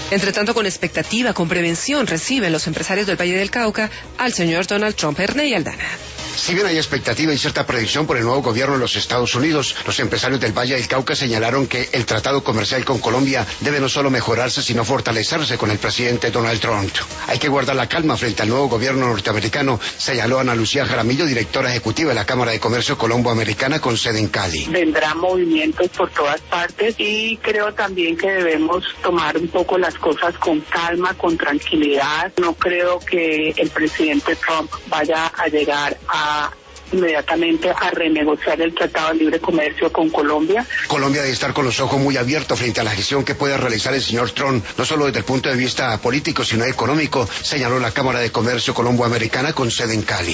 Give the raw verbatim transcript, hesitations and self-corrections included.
Entre tanto, con expectativa, con prevención, reciben los empresarios del Valle del Cauca al señor Donald Trump. Ernei Aldana. Si bien hay expectativa y cierta predicción por el nuevo gobierno de los Estados Unidos, los empresarios del Valle del Cauca señalaron que el tratado comercial con Colombia debe no solo mejorarse, sino fortalecerse con el presidente Donald Trump. Hay que guardar la calma frente al nuevo gobierno norteamericano, señaló Ana Lucía Jaramillo, directora ejecutiva de la Cámara de Comercio Colombo-Americana con sede en Cali. Vendrán movimientos por todas partes y creo también que debemos tomar un poco las cosas con calma, con tranquilidad. No creo que el presidente Trump vaya a llegar a inmediatamente a renegociar el Tratado de Libre Comercio con Colombia. Colombia debe estar con los ojos muy abiertos frente a la gestión que pueda realizar el señor Trump, no solo desde el punto de vista político, sino económico, señaló la Cámara de Comercio Colombo-Americana con sede en Cali.